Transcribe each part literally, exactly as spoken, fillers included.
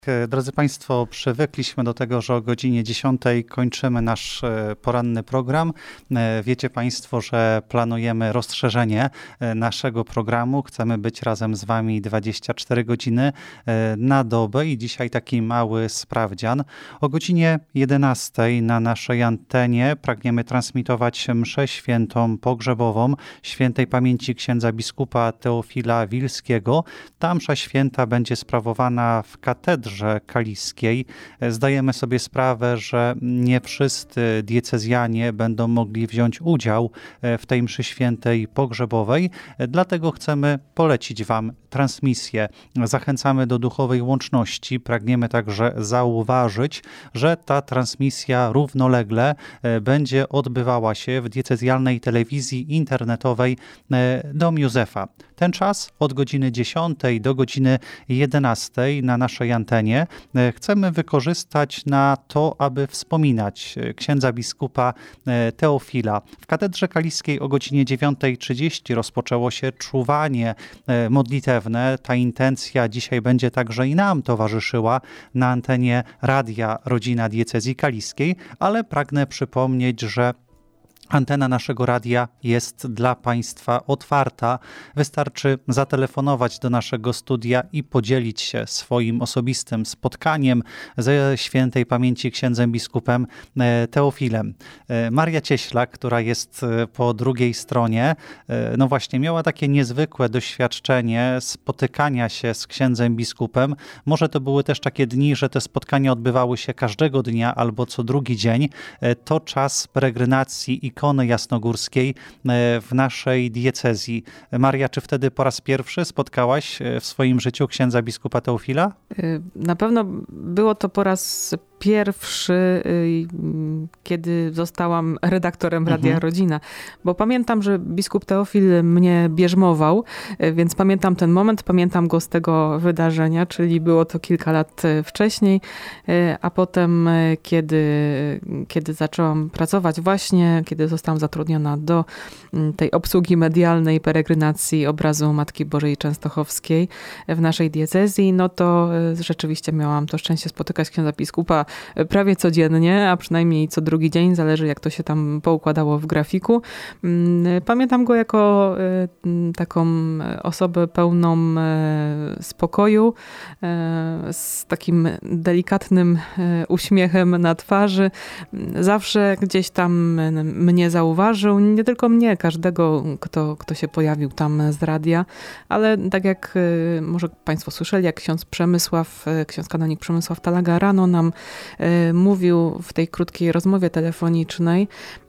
Drodzy Państwo, przywykliśmy do tego, że o godzinie dziesiątej kończymy nasz poranny program. Wiecie Państwo, że planujemy rozszerzenie naszego programu. Chcemy być razem z Wami dwadzieścia cztery godziny na dobę i dzisiaj taki mały sprawdzian. O godzinie jedenastej na naszej antenie pragniemy transmitować mszę świętą pogrzebową świętej pamięci księdza biskupa Teofila Wilskiego. Ta msza święta będzie sprawowana w katedrze kaliskiej. Zdajemy sobie sprawę, że nie wszyscy diecezjanie będą mogli wziąć udział w tej mszy świętej pogrzebowej, dlatego chcemy polecić Wam transmisję. Zachęcamy do duchowej łączności. Pragniemy także zauważyć, że ta transmisja równolegle będzie odbywała się w diecezjalnej telewizji internetowej Dom Józefa. Ten czas od godziny dziesiątej do godziny jedenastej na naszej antenie chcemy wykorzystać na to, aby wspominać księdza biskupa Teofila. W katedrze kaliskiej o godzinie dziewiątej trzydzieści rozpoczęło się czuwanie modlitewne. Ta intencja dzisiaj będzie także i nam towarzyszyła na antenie Radia Rodzina Diecezji Kaliskiej, ale pragnę przypomnieć, że antena naszego radia jest dla Państwa otwarta. Wystarczy zatelefonować do naszego studia i podzielić się swoim osobistym spotkaniem ze świętej pamięci księdzem biskupem Teofilem. Maria Cieślak, która jest po drugiej stronie, no właśnie miała takie niezwykłe doświadczenie spotykania się z księdzem biskupem. Może to były też takie dni, że te spotkania odbywały się każdego dnia albo co drugi dzień. To czas peregrinacji i ikony jasnogórskiej w naszej diecezji. Maria, czy wtedy po raz pierwszy spotkałaś w swoim życiu księdza biskupa Teofila? Na pewno było to po raz pierwszy, kiedy zostałam redaktorem Radia mhm. Rodzina, bo pamiętam, że biskup Teofil mnie bierzmował, więc pamiętam ten moment, pamiętam go z tego wydarzenia, czyli było to kilka lat wcześniej, a potem, kiedy, kiedy zaczęłam pracować właśnie, kiedy zostałam zatrudniona do tej obsługi medialnej peregrinacji obrazu Matki Bożej Częstochowskiej w naszej diecezji, no to rzeczywiście miałam to szczęście spotykać księdza biskupa prawie codziennie, a przynajmniej co drugi dzień, zależy jak to się tam poukładało w grafiku. Pamiętam go jako taką osobę pełną spokoju, z takim delikatnym uśmiechem na twarzy. Zawsze gdzieś tam mnie zauważył, nie tylko mnie, każdego, kto, kto się pojawił tam z radia, ale tak jak może Państwo słyszeli, jak ksiądz Przemysław, ksiądz kanonik Przemysław Talaga rano nam mówił w tej krótkiej rozmowie telefonicznej,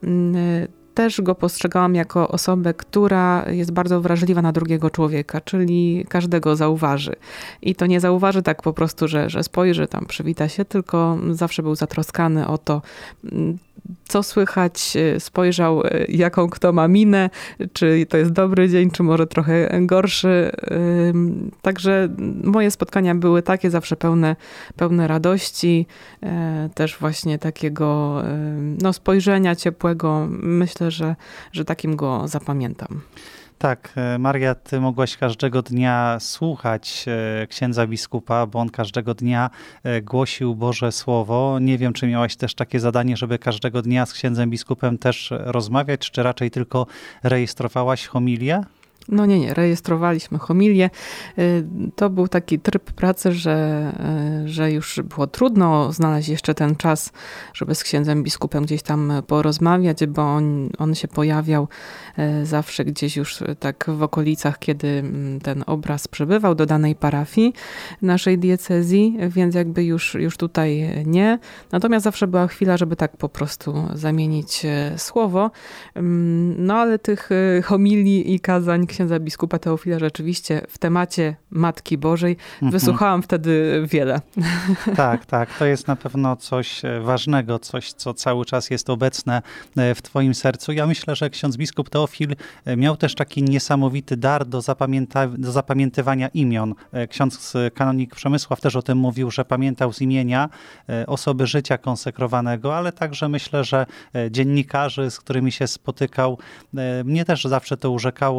też go postrzegałam jako osobę, która jest bardzo wrażliwa na drugiego człowieka, czyli każdego zauważy. I to nie zauważy tak po prostu, że, że spojrzy, tam przywita się, tylko zawsze był zatroskany o to, co słychać, spojrzał, jaką kto ma minę, czy to jest dobry dzień, czy może trochę gorszy. Także moje spotkania były takie, zawsze pełne, pełne radości, też właśnie takiego no, spojrzenia ciepłego. Myślę, że, że takim go zapamiętam. Tak, Maria, ty mogłaś każdego dnia słuchać księdza biskupa, bo on każdego dnia głosił Boże Słowo. Nie wiem, czy miałaś też takie zadanie, żeby każdego dnia z księdzem biskupem też rozmawiać, czy raczej tylko rejestrowałaś homilię? No nie, nie, rejestrowaliśmy homilię. To był taki tryb pracy, że, że już było trudno znaleźć jeszcze ten czas, żeby z księdzem biskupem gdzieś tam porozmawiać, bo on, on się pojawiał zawsze gdzieś już tak w okolicach, kiedy ten obraz przybywał do danej parafii naszej diecezji, więc jakby już, już tutaj nie. Natomiast zawsze była chwila, żeby tak po prostu zamienić słowo. No ale tych homilii i kazań księdza biskupa Teofila rzeczywiście w temacie Matki Bożej mhm. wysłuchałam wtedy wiele. Tak, tak. To jest na pewno coś ważnego, coś, co cały czas jest obecne w twoim sercu. Ja myślę, że ksiądz biskup Teofil miał też taki niesamowity dar do, zapamięta- do zapamiętywania imion. Ksiądz kanonik Przemysław też o tym mówił, że pamiętał z imienia osoby życia konsekrowanego, ale także myślę, że dziennikarzy, z którymi się spotykał, mnie też zawsze to urzekało, że jak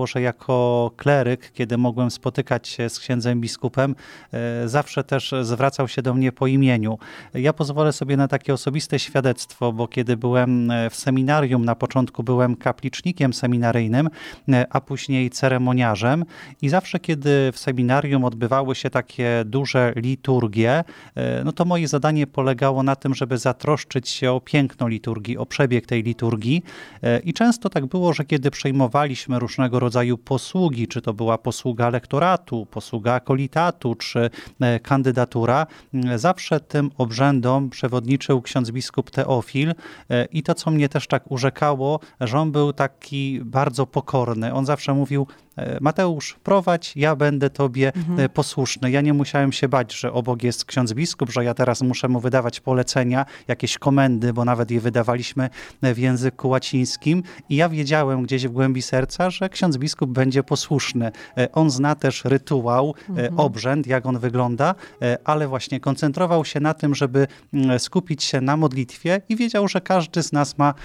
jako kleryk, kiedy mogłem spotykać się z księdzem biskupem, zawsze też zwracał się do mnie po imieniu. Ja pozwolę sobie na takie osobiste świadectwo, bo kiedy byłem w seminarium, na początku byłem kaplicznikiem seminaryjnym, a później ceremoniarzem i zawsze, kiedy w seminarium odbywały się takie duże liturgie, no to moje zadanie polegało na tym, żeby zatroszczyć się o piękno liturgii, o przebieg tej liturgii i często tak było, że kiedy przejmowaliśmy różnego rodzaju posługi, czy to była posługa lektoratu, posługa akolitatu, czy kandydatura, zawsze tym obrzędom przewodniczył ksiądz biskup Teofil i to, co mnie też tak urzekało, że on był taki bardzo pokorny. On zawsze mówił: Mateusz, prowadź, ja będę tobie mhm. posłuszny. Ja nie musiałem się bać, że obok jest ksiądz biskup, że ja teraz muszę mu wydawać polecenia, jakieś komendy, bo nawet je wydawaliśmy w języku łacińskim i ja wiedziałem gdzieś w głębi serca, że ksiądz biskup będzie posłuszny. On zna też rytuał, mhm. obrzęd, jak on wygląda, ale właśnie koncentrował się na tym, żeby skupić się na modlitwie i wiedział, że każdy z nas ma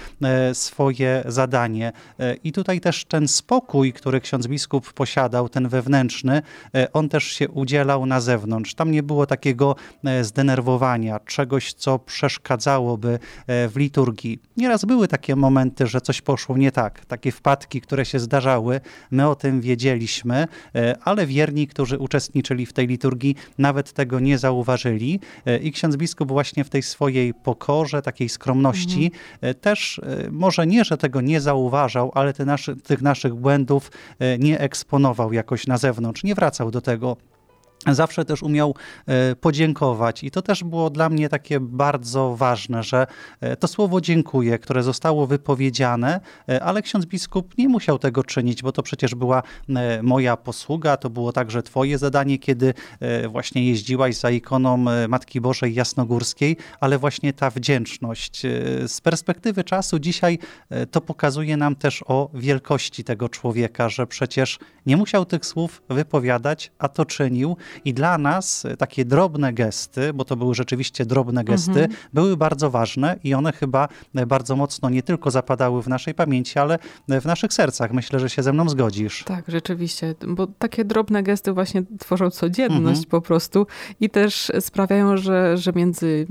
swoje zadanie. I tutaj też ten spokój, który ksiądz biskup biskup posiadał, ten wewnętrzny, on też się udzielał na zewnątrz. Tam nie było takiego zdenerwowania, czegoś, co przeszkadzałoby w liturgii. Nieraz były takie momenty, że coś poszło nie tak. Takie wpadki, które się zdarzały, my o tym wiedzieliśmy, ale wierni, którzy uczestniczyli w tej liturgii, nawet tego nie zauważyli. I ksiądz biskup właśnie w tej swojej pokorze, takiej skromności mhm. też, może nie, że tego nie zauważał, ale te naszy, tych naszych błędów nie eksponował jakoś na zewnątrz, nie wracał do tego. Zawsze też umiał podziękować i to też było dla mnie takie bardzo ważne, że to słowo dziękuję, które zostało wypowiedziane, ale ksiądz biskup nie musiał tego czynić, bo to przecież była moja posługa, to było także twoje zadanie, kiedy właśnie jeździłaś za ikoną Matki Bożej Jasnogórskiej, ale właśnie ta wdzięczność. Z perspektywy czasu dzisiaj to pokazuje nam też o wielkości tego człowieka, że przecież nie musiał tych słów wypowiadać, a to czynił. I dla nas takie drobne gesty, bo to były rzeczywiście drobne gesty, mhm. były bardzo ważne i one chyba bardzo mocno nie tylko zapadały w naszej pamięci, ale w naszych sercach. Myślę, że się ze mną zgodzisz. Tak, rzeczywiście, bo takie drobne gesty właśnie tworzą codzienność mhm. po prostu i też sprawiają, że, że między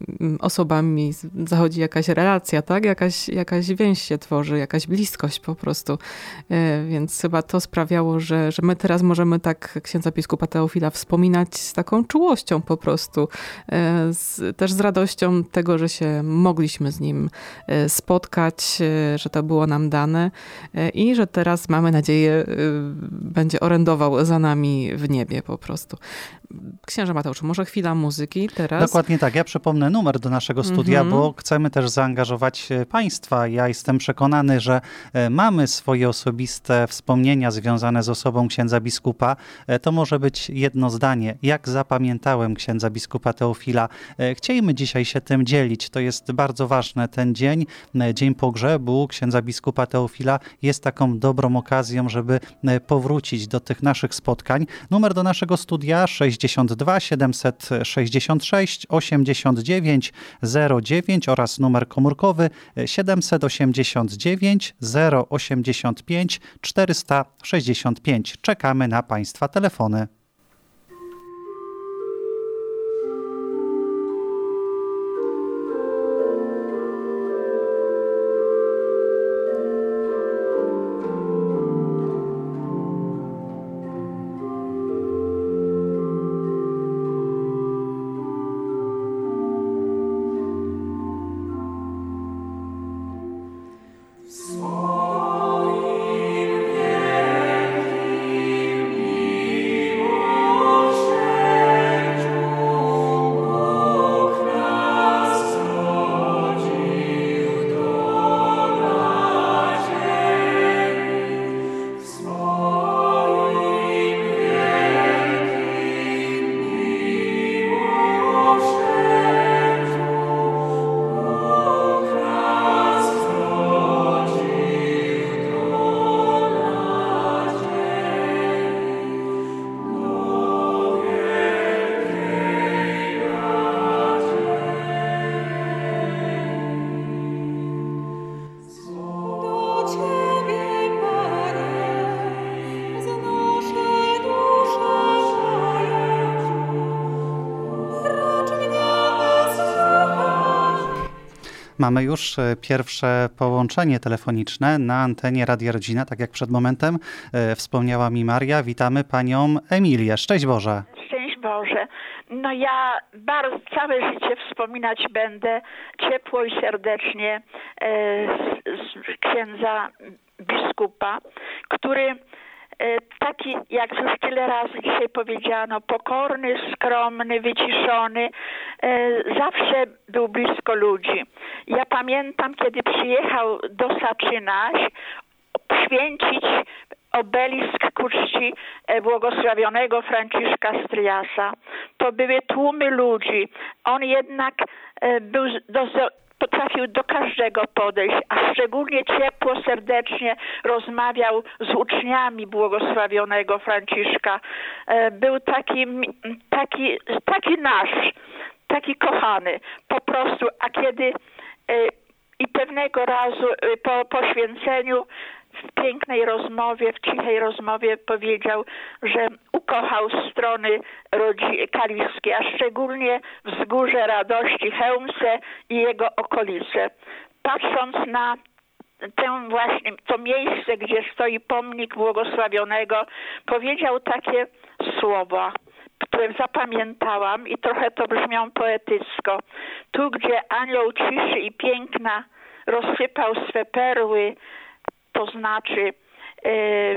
osobami zachodzi jakaś relacja, tak? Jakaś, jakaś więź się tworzy, jakaś bliskość po prostu. Więc chyba to sprawiało, że, że my teraz możemy tak księdza biskupa Teofila wspominać z taką czułością po prostu. Z, też z radością tego, że się mogliśmy z nim spotkać, że to było nam dane i że teraz mamy nadzieję będzie orędował za nami w niebie po prostu. Księże Mateuszu, może chwila muzyki teraz? Dokładnie tak. Ja przypomnę numer do naszego studia, mm-hmm. bo chcemy też zaangażować państwa. Ja jestem przekonany, że mamy swoje osobiste wspomnienia związane z osobą księdza biskupa. To może być jedno zdanie. Jak zapamiętałem księdza biskupa Teofila. Chcielibyśmy dzisiaj się tym dzielić. To jest bardzo ważne. Ten dzień, dzień pogrzebu księdza biskupa Teofila jest taką dobrą okazją, żeby powrócić do tych naszych spotkań. Numer do naszego studia sześćdziesiąt dwa siedemset sześćdziesiąt sześć osiemdziesiąt dziewięć zero dziewięć oraz numer komórkowy siedemset osiemdziesiąt dziewięć zero osiemdziesiąt pięć czterysta sześćdziesiąt pięć. Czekamy na państwa telefony. Swoim wielkim miłosierdziem Mamy już pierwsze połączenie telefoniczne na antenie Radia Rodzina, tak jak przed momentem wspomniała mi Maria. Witamy panią Emilię. Szczęść Boże. Szczęść Boże. No ja bardzo całe życie wspominać będę ciepło i serdecznie z, z księdza biskupa, który taki, jak już tyle razy dzisiaj powiedziano, pokorny, skromny, wyciszony, zawsze był blisko ludzi. Ja pamiętam, kiedy przyjechał do Saczyna święcić obelisk ku czci błogosławionego Franciszka Stryjasa. To były tłumy ludzi. On jednak był do potrafił do każdego podejść, a szczególnie ciepło, serdecznie rozmawiał z uczniami błogosławionego Franciszka. Był taki, taki, taki nasz, taki kochany po prostu, a kiedy i pewnego razu po poświęceniu w pięknej rozmowie, w cichej rozmowie powiedział, że ukochał strony kaliskie, a szczególnie Wzgórze Radości, Chełmsę i jego okolice. Patrząc na tę właśnie, to miejsce, gdzie stoi pomnik błogosławionego, powiedział takie słowa, które zapamiętałam i trochę to brzmią poetycko. Tu, gdzie anioł ciszy i piękna rozsypał swe perły, to znaczy e,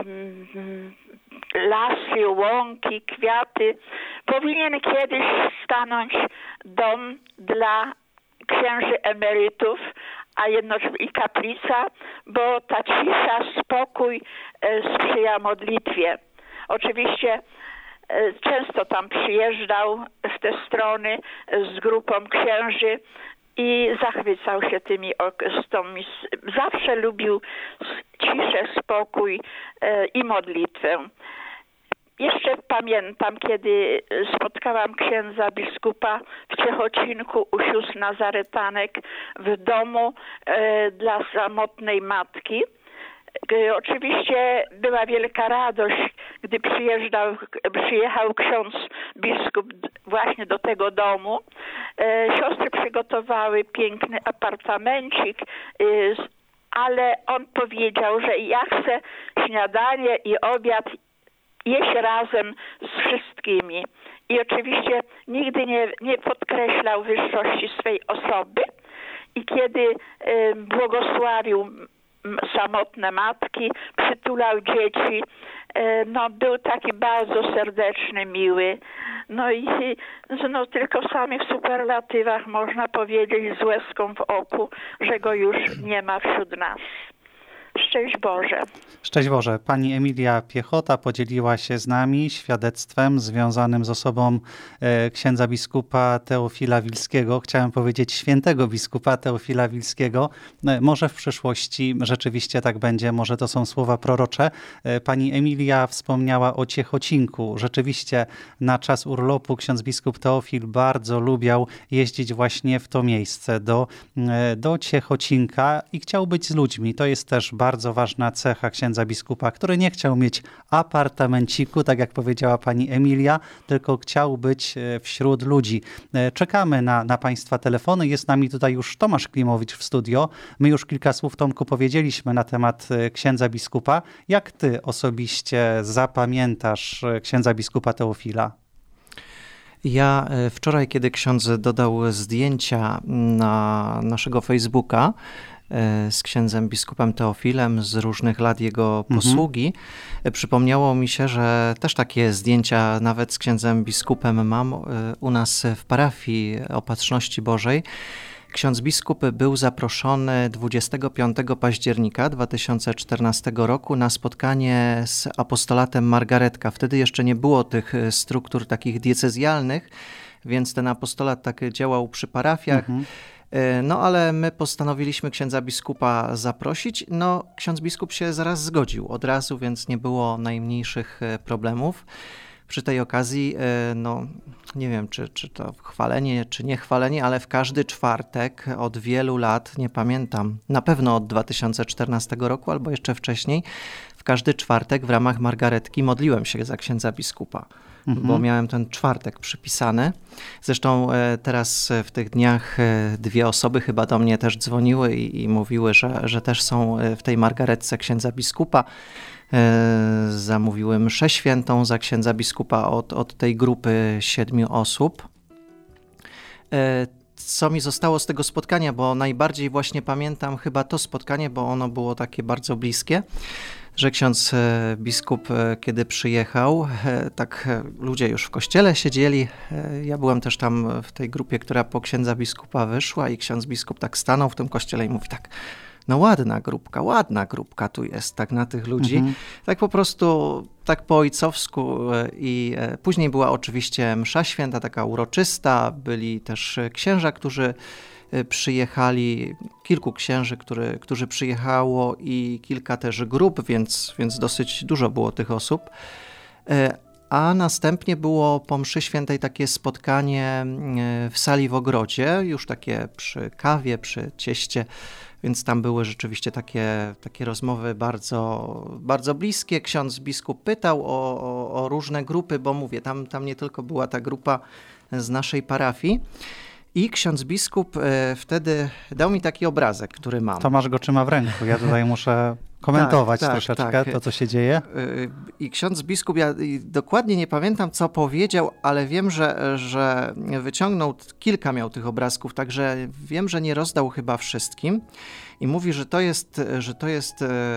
lasy, łąki, kwiaty, powinien kiedyś stanąć dom dla księży emerytów, a jednocześnie i kaplica, bo ta cisza, spokój e, sprzyja modlitwie. Oczywiście e, często tam przyjeżdżał w te strony z grupą księży i zachwycał się tymi okresami. Zawsze lubił ciszę, spokój e, i modlitwę. Jeszcze pamiętam, kiedy spotkałam księdza biskupa w Ciechocinku u sióstr Nazaretanek w domu e, dla samotnej matki. E, oczywiście była wielka radość, gdy przyjeżdżał, przyjechał ksiądz biskup właśnie do tego domu. E, siostry przygotowały piękny apartamencik, e, ale on powiedział, że ja chcę śniadanie i obiad jeść razem z wszystkimi. I oczywiście nigdy nie, nie podkreślał wyższości swej osoby. I kiedy y, błogosławił samotne matki, przytulał dzieci, y, no był taki bardzo serdeczny, miły. No i no, tylko sami w superlatywach można powiedzieć z łezką w oku, że go już nie ma wśród nas. Szczęść Boże. Szczęść Boże. Pani Emilia Piechota podzieliła się z nami świadectwem związanym z osobą e, księdza biskupa Teofila Wilskiego. Chciałem powiedzieć świętego biskupa Teofila Wilskiego. E, może w przyszłości rzeczywiście tak będzie, może to są słowa prorocze. E, pani Emilia wspomniała o Ciechocinku. Rzeczywiście na czas urlopu ksiądz biskup Teofil bardzo lubiał jeździć właśnie w to miejsce, do, e, do Ciechocinka i chciał być z ludźmi. To jest też bardzo ważna cecha księdza biskupa, który nie chciał mieć apartamenciku, tak jak powiedziała pani Emilia, tylko chciał być wśród ludzi. Czekamy na, na państwa telefony. Jest z nami tutaj już Tomasz Klimowicz w studio. My już kilka słów, Tomku, powiedzieliśmy na temat księdza biskupa. Jak ty osobiście zapamiętasz księdza biskupa Teofila? Ja wczoraj, kiedy ksiądz dodał zdjęcia na naszego Facebooka z księdzem biskupem Teofilem z różnych lat jego posługi, mhm. przypomniało mi się, że też takie zdjęcia nawet z księdzem biskupem mam u nas w parafii Opatrzności Bożej. Ksiądz biskup był zaproszony dwudziestego piątego października dwa tysiące czternastego roku na spotkanie z apostolatem Margaretka. Wtedy jeszcze nie było tych struktur takich diecezjalnych, więc ten apostolat tak działał przy parafiach. Mhm. No ale my postanowiliśmy księdza biskupa zaprosić. No ksiądz biskup się zaraz zgodził od razu, więc nie było najmniejszych problemów. Przy tej okazji, no nie wiem, czy, czy to chwalenie, czy nie chwalenie, ale w każdy czwartek od wielu lat, nie pamiętam, na pewno od dwa tysiące czternastego roku albo jeszcze wcześniej, w każdy czwartek w ramach margaretki modliłem się za księdza biskupa. Mhm. Bo miałem ten czwartek przypisany. Zresztą teraz w tych dniach dwie osoby chyba do mnie też dzwoniły i, i mówiły, że, że też są w tej margaretce księdza biskupa. Zamówiły mszę świętą za księdza biskupa od, od tej grupy siedmiu osób. Co mi zostało z tego spotkania, bo najbardziej właśnie pamiętam chyba to spotkanie, bo ono było takie bardzo bliskie, że ksiądz biskup, kiedy przyjechał, tak ludzie już w kościele siedzieli, ja byłem też tam w tej grupie, która po księdza biskupa wyszła i ksiądz biskup tak stanął w tym kościele i mówi tak, no ładna grupka, ładna grupka tu jest, tak na tych ludzi, mhm. tak po prostu, tak po ojcowsku i później była oczywiście msza święta, taka uroczysta, byli też księża, którzy przyjechali, kilku księży, który, którzy przyjechało i kilka też grup, więc, więc dosyć dużo było tych osób. A następnie było po mszy świętej takie spotkanie w sali w ogrodzie, już takie przy kawie, przy cieście, więc tam były rzeczywiście takie, takie rozmowy bardzo, bardzo bliskie. Ksiądz biskup pytał o, o, o różne grupy, bo mówię, tam, tam nie tylko była ta grupa z naszej parafii. I ksiądz biskup e, wtedy dał mi taki obrazek, który mam. Tomasz go trzyma w ręku. Ja tutaj muszę komentować tak, troszeczkę tak, tak. to, co się dzieje. I ksiądz biskup, ja dokładnie nie pamiętam, co powiedział, ale wiem, że, że wyciągnął, kilka miał tych obrazków, także wiem, że nie rozdał chyba wszystkim. I mówi, że to jest, że to jest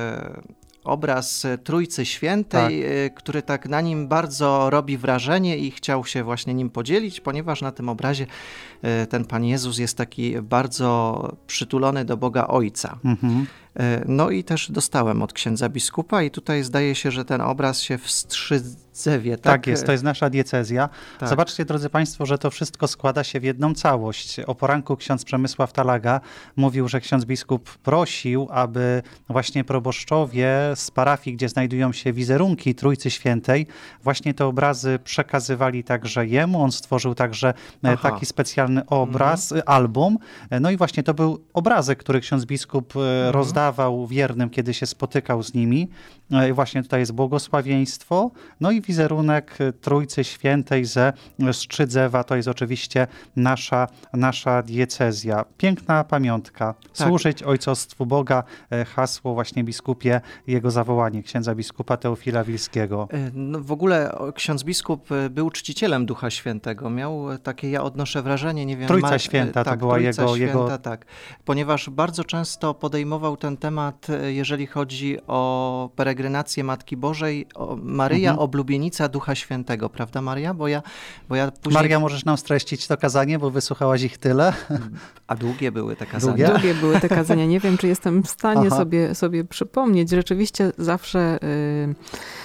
obraz Trójcy Świętej, tak. który tak na nim bardzo robi wrażenie i chciał się właśnie nim podzielić, ponieważ na tym obrazie ten Pan Jezus jest taki bardzo przytulony do Boga Ojca. Mhm. No i też dostałem od księdza biskupa i tutaj zdaje się, że ten obraz się w Strzydzewie. Tak, tak jest, to jest nasza diecezja. Tak. Zobaczcie, drodzy Państwo, że to wszystko składa się w jedną całość. O poranku ksiądz Przemysław Talaga mówił, że ksiądz biskup prosił, aby właśnie proboszczowie z parafii, gdzie znajdują się wizerunki Trójcy Świętej, właśnie te obrazy przekazywali także jemu. On stworzył także Aha. taki specjalny obraz, mhm. album. No i właśnie to był obrazek, który ksiądz biskup mhm. rozdał dawał wiernym, kiedy się spotykał z nimi. I właśnie tutaj jest błogosławieństwo, no i wizerunek Trójcy Świętej ze Strzydzewa, to jest oczywiście nasza, nasza diecezja. Piękna pamiątka. Tak. Służyć ojcostwu Boga, hasło właśnie biskupie, jego zawołanie, księdza biskupa Teofila Wilskiego. No w ogóle ksiądz biskup był czcicielem Ducha Świętego. Miał takie, ja odnoszę wrażenie, nie wiem... Trójca ma... Święta tak, to była Trójca jego... Święta, jego... tak. Ponieważ bardzo często podejmował ten temat, jeżeli chodzi o peregrinację Matki Bożej, o Maryja, mhm. oblubienica Ducha Świętego, prawda Maria? Bo ja, bo ja później... Maria, możesz nam streścić to kazanie, bo wysłuchałaś ich tyle. A długie były te kazania? Długie, długie były te kazania. Nie wiem, czy jestem w stanie sobie, sobie przypomnieć. Rzeczywiście zawsze... Yy...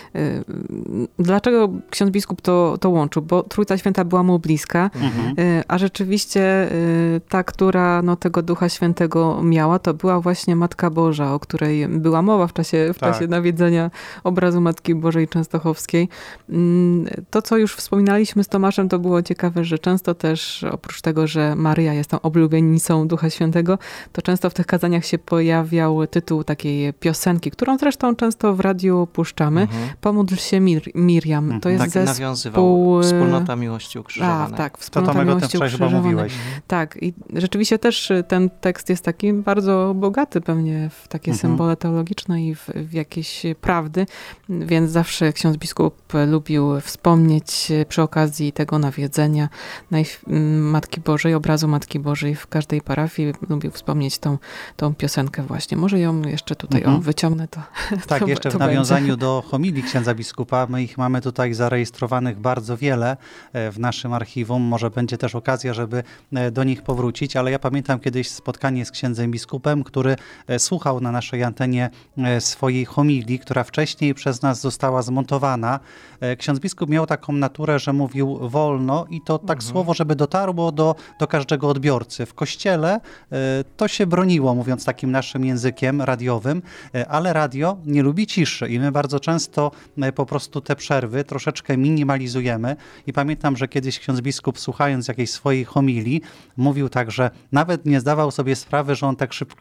Dlaczego ksiądz biskup to, to łączył? Bo Trójca Święta była mu bliska, mhm. a rzeczywiście ta, która no, tego Ducha Świętego miała, to była właśnie Matka Boża, o której była mowa w czasie, w tak. czasie nawiedzenia obrazu Matki Bożej Częstochowskiej. To, co już wspominaliśmy z Tomaszem, to było ciekawe, że często też, oprócz tego, że Maryja jest tą oblubienicą Ducha Świętego, to często w tych kazaniach się pojawiał tytuł takiej piosenki, którą zresztą często w radiu puszczamy. Mhm. Pomódl się Mir- Miriam. To jest tak zespół... nawiązywał Wspólnota Miłości Ukrzyżowanej. A, tak, Wspólnota to Miłości Ukrzyżowanej. Tak, i rzeczywiście też ten tekst jest taki bardzo bogaty pewnie w takie mhm. symbole teologiczne i w, w jakieś prawdy, więc zawsze ksiądz biskup lubił wspomnieć przy okazji tego nawiedzenia Matki Bożej, obrazu Matki Bożej w każdej parafii. Lubił wspomnieć tą, tą piosenkę właśnie. Może ją jeszcze tutaj mhm. o, wyciągnę. To, tak, to, jeszcze to w nawiązaniu będzie. do homilii księdza biskupa. My ich mamy tutaj zarejestrowanych bardzo wiele w naszym archiwum. Może będzie też okazja, żeby do nich powrócić, ale ja pamiętam kiedyś spotkanie z księdzem biskupem, który słuchał na naszej antenie swojej homilii, która wcześniej przez nas została zmontowana. Ksiądz biskup miał taką naturę, że mówił wolno i to tak mhm. słowo, żeby dotarło do, do każdego odbiorcy. W kościele to się broniło, mówiąc takim naszym językiem radiowym, ale radio nie lubi ciszy i my bardzo często po prostu te przerwy troszeczkę minimalizujemy i pamiętam, że kiedyś ksiądz biskup, słuchając jakiejś swojej homilii, mówił tak, że nawet nie zdawał sobie sprawy, że on tak szybko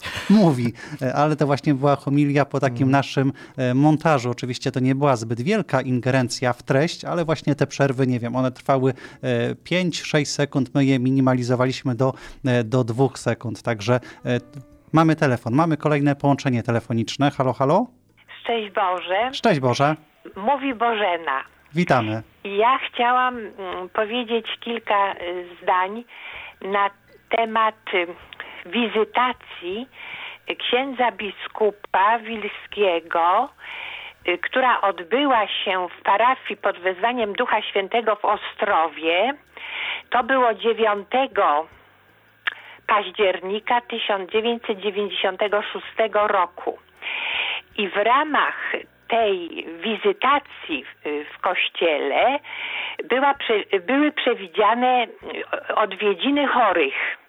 Mówi, ale to właśnie była homilia po takim naszym montażu. Oczywiście to nie była zbyt wielka ingerencja w treść, ale właśnie te przerwy, nie wiem, one trwały pięć sześć sekund, my je minimalizowaliśmy do, do dwóch sekund, także mamy telefon, mamy kolejne połączenie telefoniczne. Halo, halo? Szczęść Boże. Szczęść Boże. Mówi Bożena. Witamy. Ja chciałam powiedzieć kilka zdań na temat wizytacji księdza biskupa Wilskiego, która odbyła się w parafii pod wezwaniem Ducha Świętego w Ostrowie. To było dziewiątego października tysiąc dziewięćset dziewięćdziesiątego szóstego roku. I w ramach tej wizytacji w, w kościele była, były przewidziane odwiedziny chorych.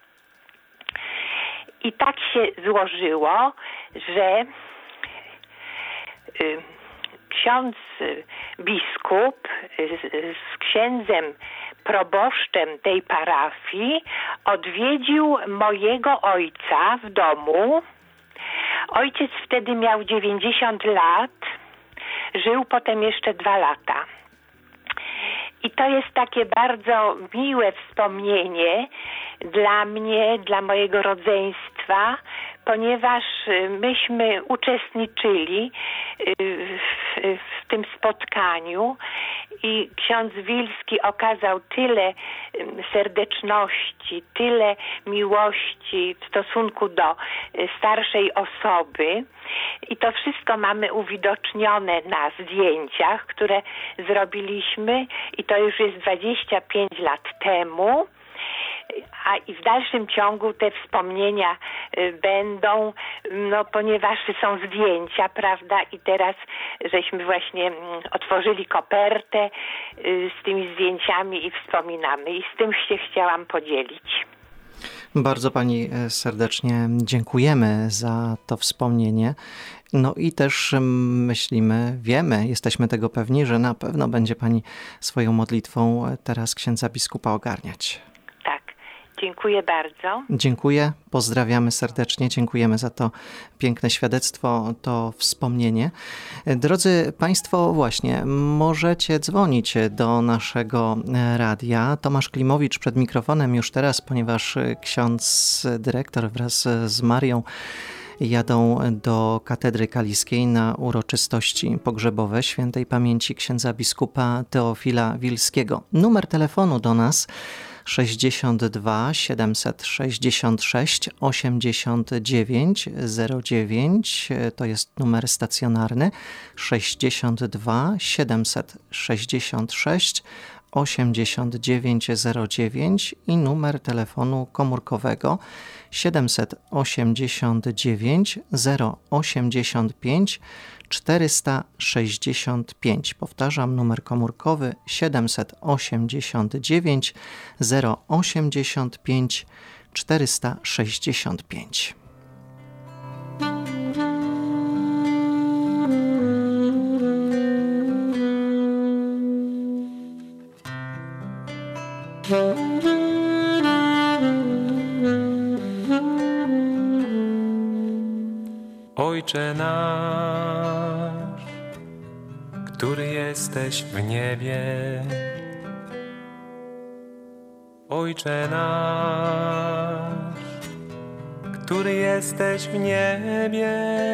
I tak się złożyło, że y, ksiądz biskup z, z księdzem proboszczem tej parafii odwiedził mojego ojca w domu. Ojciec wtedy miał dziewięćdziesiąt lat, żył potem jeszcze dwa lata. I to jest takie bardzo miłe wspomnienie dla mnie, dla mojego rodzeństwa, ponieważ myśmy uczestniczyli w, w tym spotkaniu i ksiądz Wilski okazał tyle serdeczności, tyle miłości w stosunku do starszej osoby. I to wszystko mamy uwidocznione na zdjęciach, które zrobiliśmy i to już jest dwadzieścia pięć lat temu. A i w dalszym ciągu te wspomnienia y, będą, no ponieważ są zdjęcia, prawda, i teraz żeśmy właśnie y, otworzyli kopertę y, z tymi zdjęciami i wspominamy i z tym się chciałam podzielić. Bardzo Pani serdecznie dziękujemy za to wspomnienie. No i też myślimy, wiemy, jesteśmy tego pewni, że na pewno będzie Pani swoją modlitwą teraz księdza biskupa ogarniać. Dziękuję bardzo. Dziękuję, pozdrawiamy serdecznie, dziękujemy za to piękne świadectwo, to wspomnienie. Drodzy Państwo, właśnie możecie dzwonić do naszego radia. Tomasz Klimowicz przed mikrofonem już teraz, ponieważ ksiądz dyrektor wraz z Marią jadą do katedry kaliskiej na uroczystości pogrzebowe świętej pamięci księdza biskupa Teofila Wilskiego. Numer telefonu do nas sześćdziesiąt dwa siedemset sześćdziesiąt sześć osiemdziesiąt dziewięć zero dziewięć, to jest numer stacjonarny sześćdziesiąt dwa siedemset sześćdziesiąt sześć osiemdziesiąt dziewięć zero dziewięć i numer telefonu komórkowego siedemset osiemdziesiąt dziewięć zero osiemdziesiąt pięć czterysta sześćdziesiąt pięć. Powtarzam, numer komórkowy siedemset osiemdziesiąt dziewięć zero osiemdziesiąt pięć czterysta sześćdziesiąt pięć. Ojcze nasz, który jesteś w niebie, Ojcze nasz, który jesteś w niebie,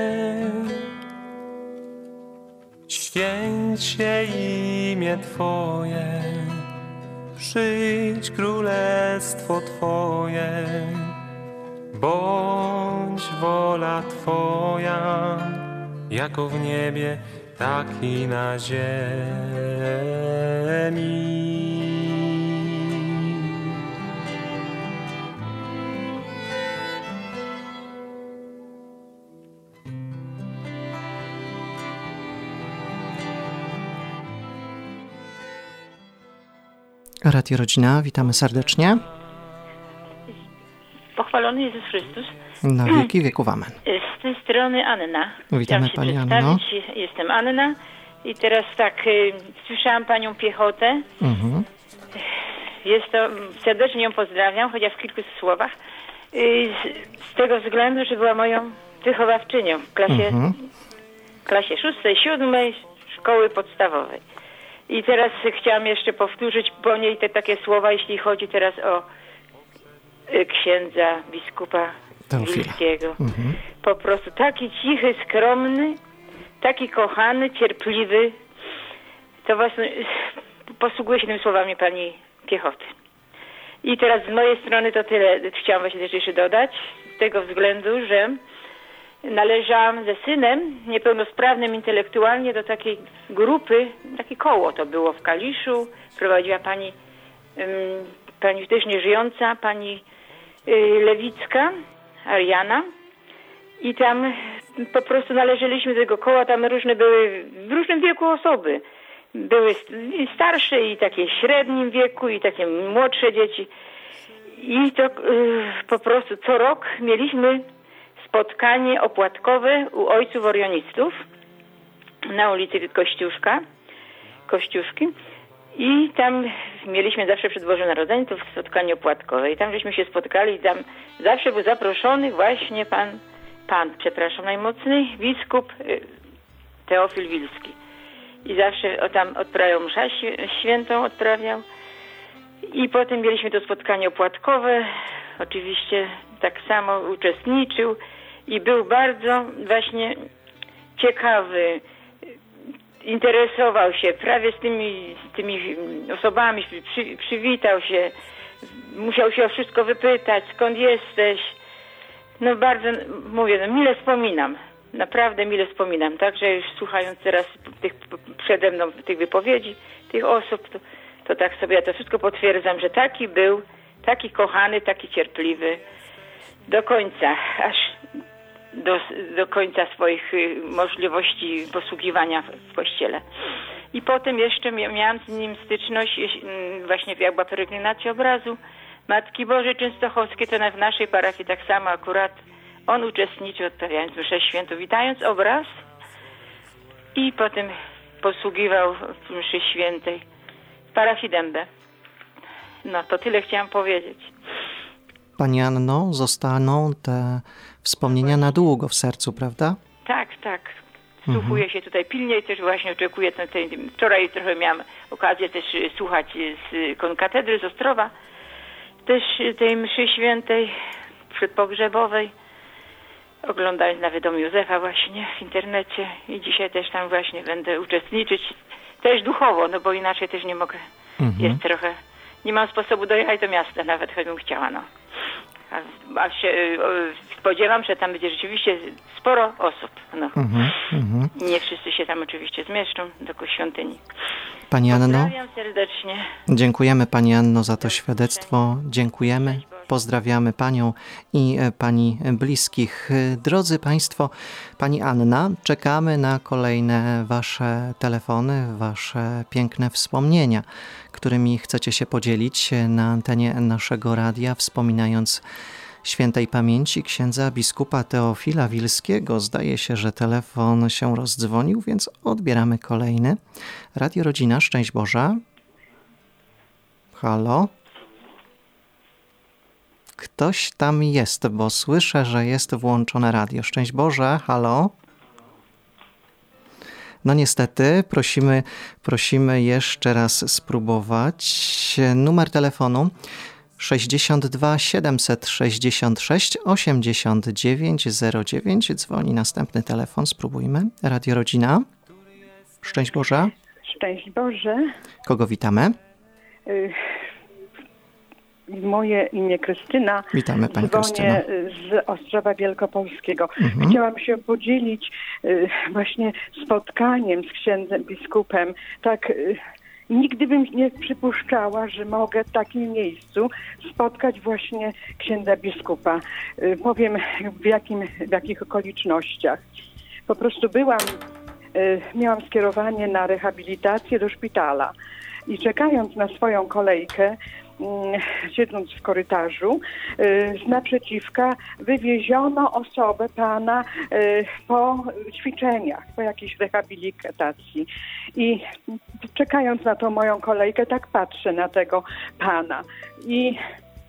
święć się imię Twoje, przyjdź królestwo Twoje, bądź wola Twoja, jako w niebie, tak i na ziemi. Radio Rodzina, witamy serdecznie. Pochwalony Jezus Chrystus. Na wieki wieków amen. Z tej strony Anna. Witamy Pani Anno. Jestem Anna i teraz tak, y, słyszałam Panią Piechotę. Mhm. Jest to, serdecznie ją pozdrawiam, chociaż w kilku słowach. Z tego względu, że była moją wychowawczynią w klasie, mhm. klasie szóstej, siódmej szkoły podstawowej. I teraz chciałam jeszcze powtórzyć po niej te takie słowa, jeśli chodzi teraz o księdza biskupa Wilskiego. Mhm. Po prostu taki cichy, skromny, taki kochany, cierpliwy. To właśnie posługuje się tymi słowami pani Piechoty. I teraz z mojej strony to tyle chciałam właśnie też jeszcze dodać, z tego względu, że należałam ze synem niepełnosprawnym intelektualnie do takiej grupy, takie koło to było w Kaliszu, prowadziła pani, um, pani też nieżyjąca, pani y, Lewicka, Ariana, i tam po prostu należeliśmy do tego koła, tam różne były, w różnym wieku osoby. Były starsze i takie w średnim wieku i takie młodsze dzieci. I to y, po prostu co rok mieliśmy spotkanie opłatkowe u ojców orionistów na ulicy Kościuszka, Kościuszki. I tam mieliśmy zawsze przed Bożym Narodzeniem to spotkanie opłatkowe. I tam żeśmy się spotkali i tam zawsze był zaproszony właśnie pan, pan, przepraszam najmocniej, biskup y, Teofil Wilski. I zawsze tam odprawiał mszę świętą, odprawiał. I potem mieliśmy to spotkanie opłatkowe. Oczywiście tak samo uczestniczył i był bardzo właśnie ciekawy. Interesował się prawie z tymi, z tymi osobami, przy, przywitał się. Musiał się o wszystko wypytać, skąd jesteś. No bardzo, mówię, no mile wspominam. Naprawdę mile wspominam, także już słuchając teraz tych, przede mną tych wypowiedzi, tych osób, to, to tak sobie ja to wszystko potwierdzam, że taki był, taki kochany, taki cierpliwy do końca, aż do, do końca swoich możliwości posługiwania w, w kościele. I potem jeszcze miałam z nim styczność, właśnie jak była peregrinacja obrazu Matki Bożej Częstochowskiej, to w naszej parafii tak samo akurat on uczestniczył, odprawiając mszę świętą, witając obraz i potem posługiwał w mszy świętej w parafii Dębę. No to tyle chciałam powiedzieć. Pani Anno, zostaną te wspomnienia na długo w sercu, prawda? Tak, tak. Wsłuchuję mhm. się tutaj pilnie i też właśnie oczekuję. Ten, ten, wczoraj trochę miałam okazję też słuchać z konkatedry z Ostrowa, też tej mszy świętej przedpogrzebowej. Oglądając nawet dom Józefa właśnie w internecie i dzisiaj też tam właśnie będę uczestniczyć, też duchowo, no bo inaczej też nie mogę, mhm. jest trochę, nie mam sposobu dojechać do miasta, nawet choćbym chciała, no. A, a się o, spodziewam, że tam będzie rzeczywiście sporo osób, no. Mhm. Mhm. Nie wszyscy się tam oczywiście zmieszczą do świątyni. Pani Anno, pozdrawiam serdecznie. Dziękujemy Pani Anno za to świadectwo, dziękujemy. Pozdrawiamy Panią i Pani bliskich. Drodzy Państwo, Pani Anna, czekamy na kolejne Wasze telefony, Wasze piękne wspomnienia, którymi chcecie się podzielić na antenie naszego radia, wspominając świętej pamięci księdza biskupa Teofila Wilskiego. Zdaje się, że telefon się rozdzwonił, więc odbieramy kolejny. Radio Rodzina, szczęść Boże. Halo? Ktoś tam jest, bo słyszę, że jest włączone radio. Szczęść Boże, halo? No niestety, prosimy, prosimy jeszcze raz spróbować. Numer telefonu sześćdziesiąt dwa siedemset sześćdziesiąt sześć osiemdziesiąt dziewięć zero dziewięć. Dzwoni następny telefon, spróbujmy. Radio Rodzina. Szczęść Boże. Szczęść Boże. Kogo witamy? Y- Moje imię Krystyna. Witamy Pani Krystyna. Z Ostrowa Wielkopolskiego. Mhm. Chciałam się podzielić y, właśnie spotkaniem z księdzem biskupem. Tak, y, nigdy bym nie przypuszczała, że mogę w takim miejscu spotkać właśnie księdza biskupa. Y, powiem w, jakim, w jakich okolicznościach. Po prostu byłam, y, miałam skierowanie na rehabilitację do szpitala i czekając na swoją kolejkę, siedząc w korytarzu, z naprzeciwka wywieziono osobę pana po ćwiczeniach, po jakiejś rehabilitacji. I czekając na tą moją kolejkę, tak patrzę na tego pana. I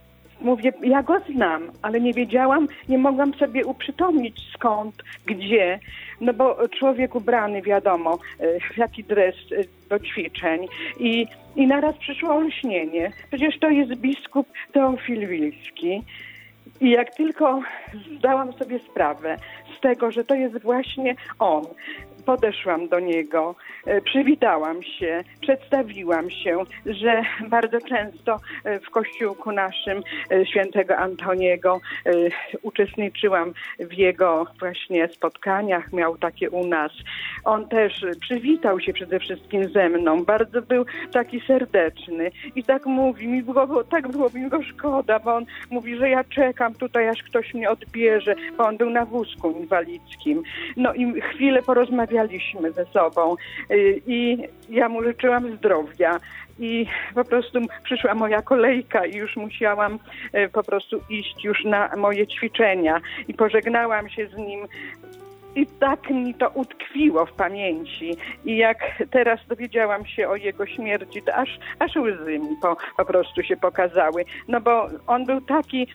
mówię, ja go znam, ale nie wiedziałam, nie mogłam sobie uprzytomnić skąd, gdzie. No bo człowiek ubrany, wiadomo, w jaki dres do ćwiczeń. I, i naraz przyszło olśnienie. Przecież to jest biskup Teofil Wilski. I jak tylko zdałam sobie sprawę z tego, że to jest właśnie on, podeszłam do niego, przywitałam się, przedstawiłam się, że bardzo często w kościółku naszym świętego Antoniego uczestniczyłam w jego właśnie spotkaniach, miał takie u nas. On też przywitał się przede wszystkim ze mną, bardzo był taki serdeczny i tak mówi, mi było, bo tak było mi go szkoda, bo on mówi, że ja czekam tutaj, aż ktoś mnie odbierze, bo on był na wózku inwalidzkim. No i chwilę porozmawialiśmy ze sobą i ja mu życzyłam zdrowia i po prostu przyszła moja kolejka i już musiałam po prostu iść już na moje ćwiczenia i pożegnałam się z nim. I tak mi to utkwiło w pamięci. I jak teraz dowiedziałam się o jego śmierci, to aż, aż łzy mi po, po prostu się pokazały. No bo on był taki,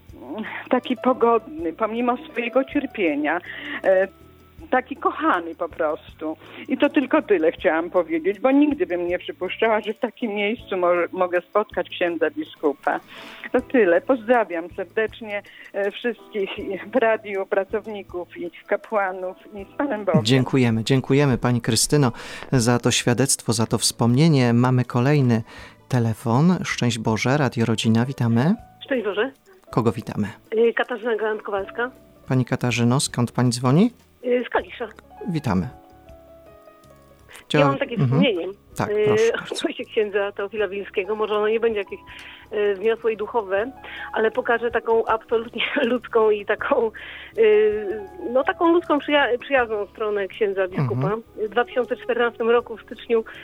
taki pogodny, pomimo swojego cierpienia. Taki kochany po prostu. I to tylko tyle chciałam powiedzieć, bo nigdy bym nie przypuszczała, że w takim miejscu mo- mogę spotkać księdza biskupa. To tyle. Pozdrawiam serdecznie wszystkich w radiu, pracowników i kapłanów i z Panem Bogiem. Dziękujemy, dziękujemy Pani Krystyno za to świadectwo, za to wspomnienie. Mamy kolejny telefon. Szczęść Boże, Radio Rodzina, witamy. Szczęść Boże. Kogo witamy? Katarzyna Galant-Kowalska. Pani Katarzyno, skąd Pani dzwoni? Z Kalisza. Witamy. Chcia... Ja mam takie mhm. wspomnienie. Tak, proszę. Oczywiście księdza Teofila Wilskiego. Może ono nie będzie jakieś e, wniosłe i duchowe, ale pokaże taką absolutnie ludzką i taką e, no taką ludzką przyja- przyjazną stronę księdza biskupa. Mhm. W dwa tysiące czternastym roku w styczniu e,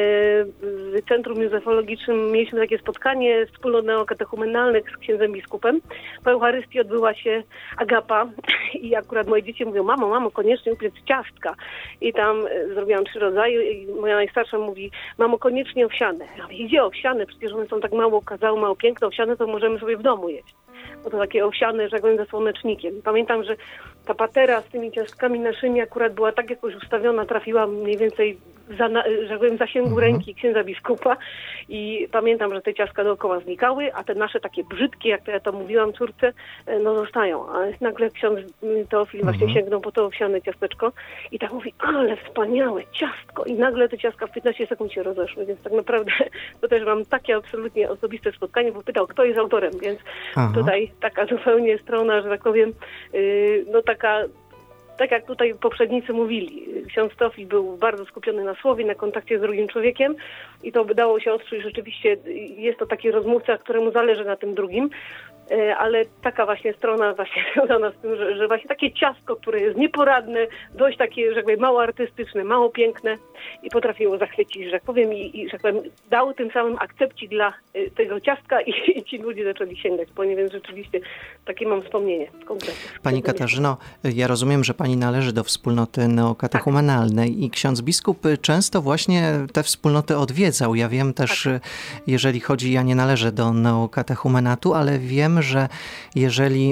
w Centrum Józefologicznym mieliśmy takie spotkanie wspólnot neokatechumenalnych z księdzem biskupem. Po Eucharystii odbyła się agapa i akurat moje dzieci mówią, mamo, mamo, koniecznie upiec ciastka. I tam e, zrobiłam trzy rodzaje i moja najstarsza mówi, mamo, koniecznie owsiane. Ja mówię, gdzie owsiane? Przecież one są tak mało okazały, mało piękne. Owsiane to możemy sobie w domu jeść. Bo to takie owsiane, że tak powiem, ze słonecznikiem. Pamiętam, że ta patera z tymi ciastkami naszymi akurat była tak jakoś ustawiona, trafiła mniej więcej za, że tak powiem, w zasięgu mhm. ręki księdza biskupa i pamiętam, że te ciastka dookoła znikały, a te nasze takie brzydkie, jak to ja to mówiłam córce, no zostają. A nagle ksiądz Teofil mhm. właśnie sięgnął po to owsiane ciasteczko i tak mówi, ale wspaniałe ciastko. I nagle te ciastka w piętnaście sekund się rozeszły, więc tak naprawdę to też mam takie absolutnie osobiste spotkanie, bo pytał, kto jest autorem, więc Aha. tutaj taka zupełnie strona, że tak powiem, yy, no taka, tak jak tutaj poprzednicy mówili, ksiądz Teofil był bardzo skupiony na słowie, na kontakcie z drugim człowiekiem i to dało się odczuć, rzeczywiście jest to taki rozmówca, któremu zależy na tym drugim, ale taka właśnie strona właśnie związana z tym, że, że właśnie takie ciastko, które jest nieporadne, dość takie, że tak powiem, mało artystyczne, mało piękne i potrafiło zachwycić, że tak powiem, i, i że tak powiem, dał tym samym akcepcik dla y, tego ciastka i, i ci ludzie zaczęli sięgać po nie, więc rzeczywiście takie mam wspomnienie konkretne. Pani Katarzyno, ja rozumiem, że Pani należy do wspólnoty neokatechumenalnej tak. i ksiądz biskup często właśnie te wspólnoty odwiedzał. Ja wiem też, tak. jeżeli chodzi, ja nie należę do neokatechumenatu, ale wiem, że jeżeli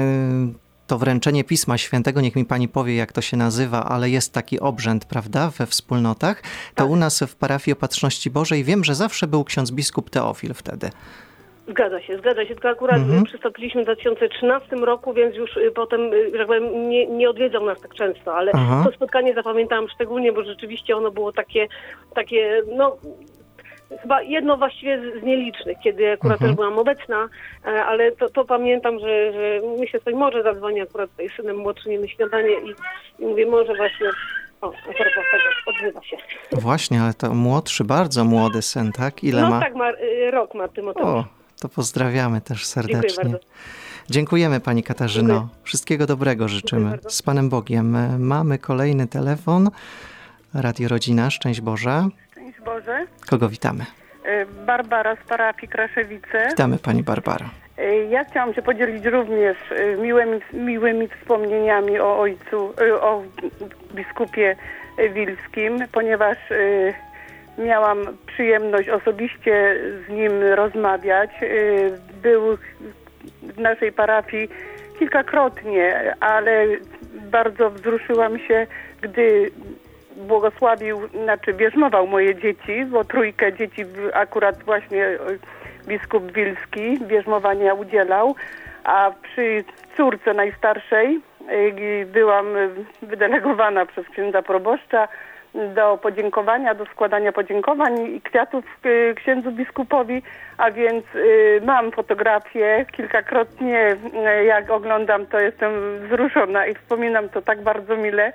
to wręczenie Pisma Świętego, niech mi Pani powie, jak to się nazywa, ale jest taki obrzęd, prawda, we wspólnotach, to tak. u nas w parafii Opatrzności Bożej wiem, że zawsze był ksiądz biskup Teofil wtedy. Zgadza się, zgadza się, tylko akurat mhm. przystąpiliśmy w dwa tysiące trzynastym roku, więc już potem, że tak powiem, nie, nie odwiedzał nas tak często, ale Aha. to spotkanie zapamiętałam szczególnie, bo rzeczywiście ono było takie, takie no... Chyba jedno właściwie z, z nielicznych, kiedy akurat mhm. też byłam obecna, ale to, to pamiętam, że, że myślę sobie, może zadzwonię akurat tutaj synem młodszym, jemy śniadanie i, i mówię, może właśnie, o, a propos tego, odzywa się. Właśnie, ale to młodszy, bardzo młody syn, tak? Ile no ma? tak, ma, rok ma Tymoteusz. O, to pozdrawiamy też serdecznie. Dziękuję bardzo. Dziękujemy Pani Katarzyno. Dziękuję. Wszystkiego dobrego życzymy. Z Panem Bogiem. Mamy kolejny telefon. Radio Rodzina, szczęść Boże. Szczęść Boże. Kogo witamy? Barbara z parafii Kraszewice. Witamy Pani Barbara. Ja chciałam się podzielić również miłymi, miłymi wspomnieniami o ojcu, o biskupie Wilskim, ponieważ miałam przyjemność osobiście z nim rozmawiać. Był w naszej parafii kilkakrotnie, ale bardzo wzruszyłam się, gdy błogosławił, znaczy bierzmował moje dzieci, bo trójkę dzieci akurat właśnie biskup Wilski bierzmowania udzielał, a przy córce najstarszej byłam wydelegowana przez księdza proboszcza do podziękowania, do składania podziękowań i kwiatów księdzu biskupowi, a więc mam fotografię kilkakrotnie, jak oglądam, to jestem wzruszona i wspominam to tak bardzo mile.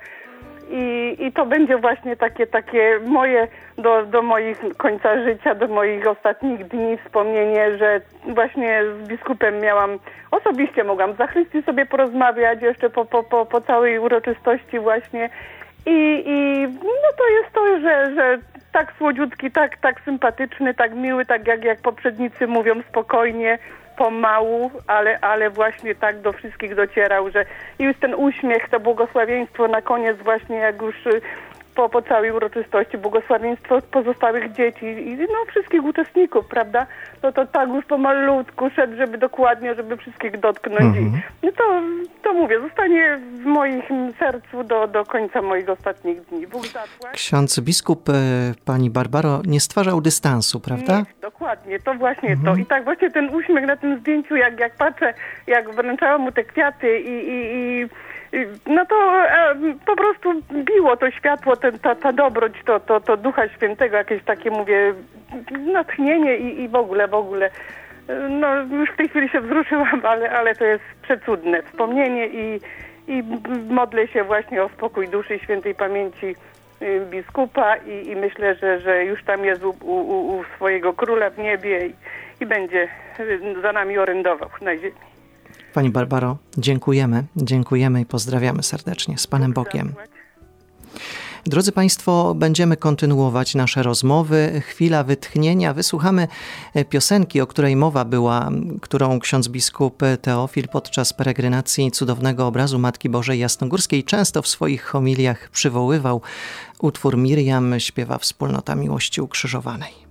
I, I to będzie właśnie takie, takie moje, do, do moich końca życia, do moich ostatnich dni wspomnienie, że właśnie z biskupem miałam, osobiście mogłam w zachrystii sobie porozmawiać jeszcze po, po, po, po całej uroczystości właśnie. I, i no to jest to, że, że tak słodziutki, tak, tak sympatyczny, tak miły, tak jak, jak poprzednicy mówią, spokojnie, pomału, ale, ale właśnie tak do wszystkich docierał, że i już ten uśmiech, to błogosławieństwo na koniec właśnie, jak już po, po całej uroczystości, błogosławieństwo pozostałych dzieci i no wszystkich uczestników, prawda? No to tak już pomalutku szedł, żeby dokładnie, żeby wszystkich dotknąć. Mhm. I no to, to mówię, zostanie w moim sercu do, do końca moich ostatnich dni. Bóg zapłać. Ksiądz biskup, pani Barbaro, nie stwarzał dystansu, prawda? Nie, dokładnie, to właśnie mhm. to. I tak właśnie ten uśmiech na tym zdjęciu, jak, jak patrzę, jak wręczałam mu te kwiaty i, i, i no to e, po prostu biło to światło, ten, ta, ta dobroć, to, to, to Ducha Świętego, jakieś takie, mówię, natchnienie i, i w ogóle, w ogóle. No już w tej chwili się wzruszyłam, ale, ale to jest przecudne wspomnienie i, i modlę się właśnie o spokój duszy świętej pamięci biskupa i, i myślę, że, że już tam jest u, u, u swojego króla w niebie i, i będzie za nami orędował na ziemi. Pani Barbaro, dziękujemy, dziękujemy i pozdrawiamy serdecznie. Z Panem Bogiem. Drodzy Państwo, będziemy kontynuować nasze rozmowy. Chwila wytchnienia. Wysłuchamy piosenki, o której mowa była, którą ksiądz biskup Teofil podczas peregrinacji cudownego obrazu Matki Bożej Jasnogórskiej często w swoich homiliach przywoływał. Utwór Miriam śpiewa Wspólnota Miłości Ukrzyżowanej.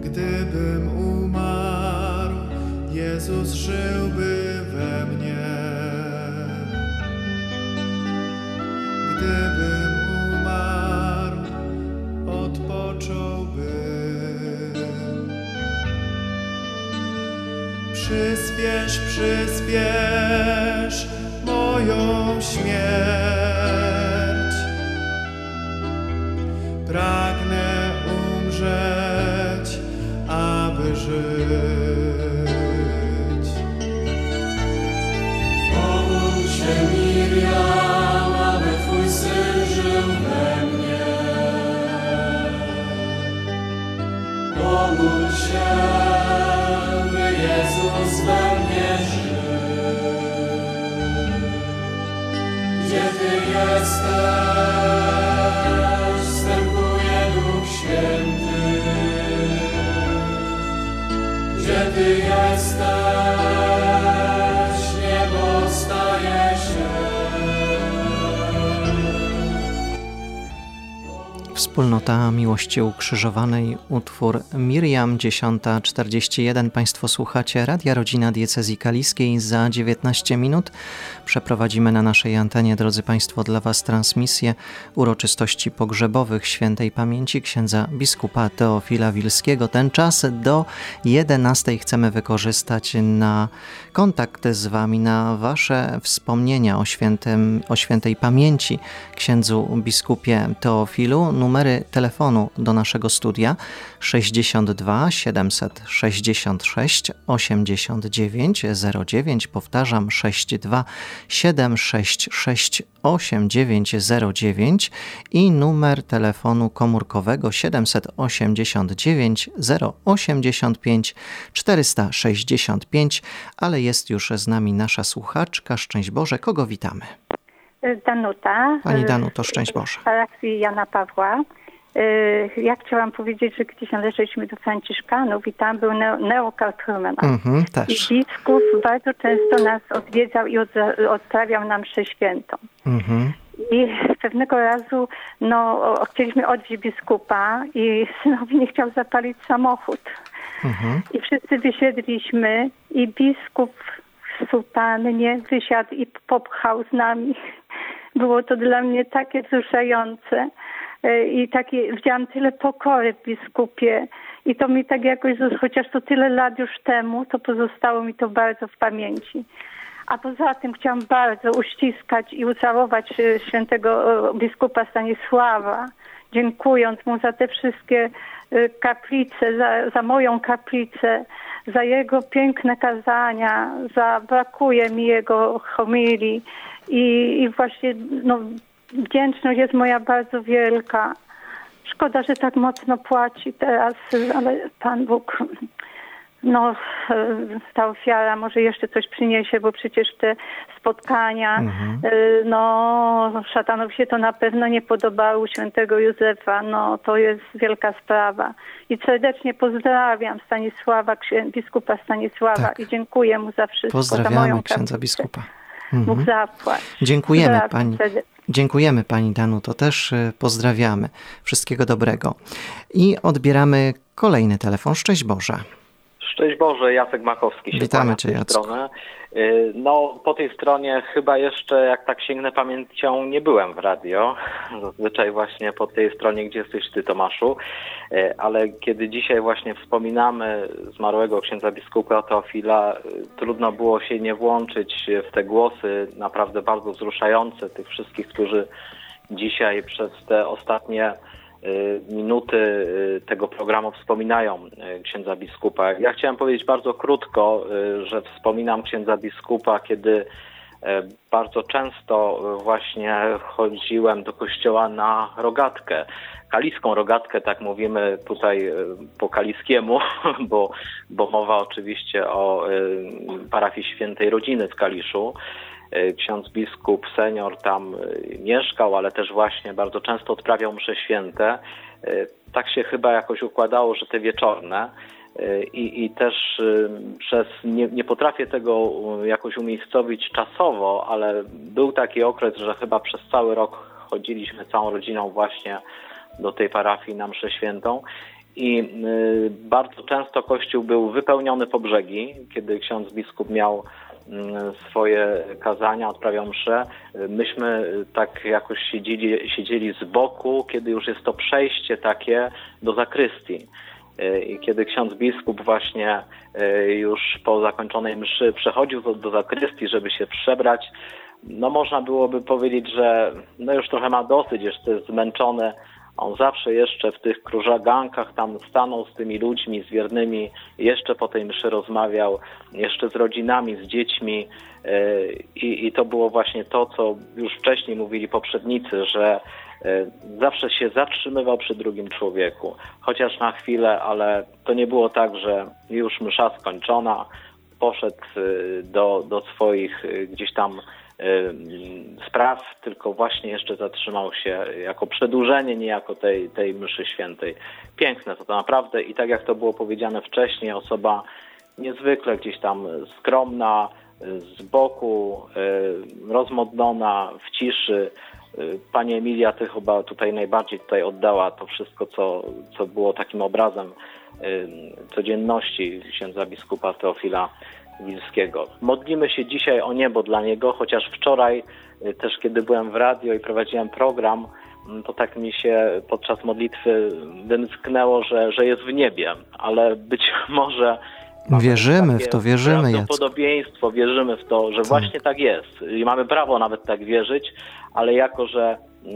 Gdybym umarł, Jezus żyłby we mnie. Gdybym umarł, odpocząłbym. Przyspiesz, przyspiesz moją śmierć. Pragnę umrzeć, aby żyć. Pomódl się, Miriam, aby Twój Syn żył we mnie. Pomódl się, by Jezus we mnie żył. Gdzie Ty jesteś, wstępuje Duch Święty. Gdzie Ty jesteś, niebo staje się. Wspólnota Miłości Ukrzyżowanej, utwór Miriam, dziesiąta czterdzieści jeden. Państwo słuchacie Radia Rodzina Diecezji Kaliskiej. Za dziewiętnaście minut przeprowadzimy na naszej antenie, drodzy Państwo, dla Was transmisję uroczystości pogrzebowych świętej pamięci księdza biskupa Teofila Wilskiego. Ten czas do jedenastej chcemy wykorzystać na kontakt z Wami, na Wasze wspomnienia o, świętym, o świętej pamięci księdzu biskupie Teofilu. Numery telefonu do naszego studia sześćdziesiąt dwa siedemset sześćdziesiąt sześć osiemdziesiąt dziewięć zero dziewięć, powtarzam sześćdziesiąt dwa siedemset sześćdziesiąt sześć osiemdziesiąt dziewięć zero dziewięć i numer telefonu komórkowego siedemset osiemdziesiąt dziewięć zero osiemdziesiąt pięć czterysta sześćdziesiąt pięć, ale jest już z nami nasza słuchaczka. Szczęść Boże, kogo witamy? Danuta. Pani Danuto, szczęść Boże. Z parafii Jana Pawła. Ja chciałam powiedzieć, że gdzieś należeliśmy do Franciszkanów i tam był Neo Kaltrumena. Mhm, też. I biskup bardzo często nas odwiedzał i odprawiał nam mszę świętą. Mhm. I pewnego razu no, chcieliśmy odwieźć biskupa i synowi nie chciał zapalić samochód. Mhm. I wszyscy wysiedliśmy i biskup w sutannie wysiadł i popchał z nami. Było to dla mnie takie wzruszające i takie, widziałam tyle pokory w biskupie i to mi tak jakoś, chociaż to tyle lat już temu, to pozostało mi to bardzo w pamięci. A poza tym chciałam bardzo uściskać i ucałować świętego biskupa Stanisława, dziękując mu za te wszystkie kaplice, za, za moją kaplicę, za jego piękne kazania, za brakuje mi jego homilii i, i właśnie no, wdzięczność jest moja bardzo wielka. Szkoda, że tak mocno płaci teraz, ale Pan Bóg, no ta ofiara może jeszcze coś przyniesie, bo przecież te spotkania, mhm. no szatanowi się to na pewno nie podobało, świętego Józefa, no to jest wielka sprawa. I serdecznie pozdrawiam Stanisława, biskupa Stanisława tak. i dziękuję mu za wszystko. Pozdrawiamy za moją księdza biskupa. Mhm. Mógł zapłać. Dziękujemy Pani. Dziękujemy Pani Danu, to też pozdrawiamy. Wszystkiego dobrego. I odbieramy kolejny telefon. Szczęść Boże. Szczęść Boże, Jacek Makowski. Witamy Cię, Jacku. No, po tej stronie chyba jeszcze, jak tak sięgnę pamięcią, nie byłem w radio. Zazwyczaj właśnie po tej stronie, gdzie jesteś Ty, Tomaszu. Ale kiedy dzisiaj właśnie wspominamy zmarłego księdza biskupa Teofila, trudno było się nie włączyć w te głosy naprawdę bardzo wzruszające tych wszystkich, którzy dzisiaj przez te ostatnie minuty tego programu wspominają księdza biskupa. Ja chciałem powiedzieć bardzo krótko, że wspominam księdza biskupa, kiedy bardzo często właśnie chodziłem do kościoła na rogatkę. Kaliską rogatkę, tak mówimy tutaj po kaliskiemu, bo, bo mowa oczywiście o parafii Świętej Rodziny w Kaliszu. Ksiądz biskup senior tam mieszkał, ale też właśnie bardzo często odprawiał msze święte. Tak się chyba jakoś układało, że te wieczorne. I, i też przez, nie, nie potrafię tego jakoś umiejscowić czasowo, ale był taki okres, że chyba przez cały rok chodziliśmy całą rodziną właśnie do tej parafii na mszę świętą. i bardzo często kościół był wypełniony po brzegi, kiedy ksiądz biskup miał swoje kazania, odprawiał mszę. Myśmy tak jakoś siedzieli, siedzieli z boku, kiedy już jest to przejście takie do zakrystii. I kiedy ksiądz biskup właśnie już po zakończonej mszy przechodził do, do zakrystii, żeby się przebrać, no można byłoby powiedzieć, że no już trochę ma dosyć, jeszcze jest zmęczony. On zawsze jeszcze w tych krużagankach tam stanął z tymi ludźmi, z wiernymi, jeszcze po tej mszy rozmawiał, jeszcze z rodzinami, z dziećmi i, i to było właśnie to, co już wcześniej mówili poprzednicy, że zawsze się zatrzymywał przy drugim człowieku, chociaż na chwilę, ale to nie było tak, że już msza skończona, poszedł do, do swoich gdzieś tam spraw, tylko właśnie jeszcze zatrzymał się jako przedłużenie niejako tej, tej mszy świętej. Piękne to, to naprawdę i tak jak to było powiedziane wcześniej, osoba niezwykle gdzieś tam skromna, z boku, rozmodlona, w ciszy. Pani Emilia, ty chyba tutaj najbardziej tutaj oddała to wszystko, co, co było takim obrazem codzienności księdza biskupa Teofila Wilskiego. Modlimy się dzisiaj o niebo dla niego, chociaż wczoraj też, kiedy byłem w radio i prowadziłem program, to tak mi się podczas modlitwy wymsknęło, że, że jest w niebie, ale być może wierzymy w to, wierzymy. Prawdopodobieństwo, wierzymy w to, że tak. Właśnie tak jest i mamy prawo nawet tak wierzyć, ale jako, że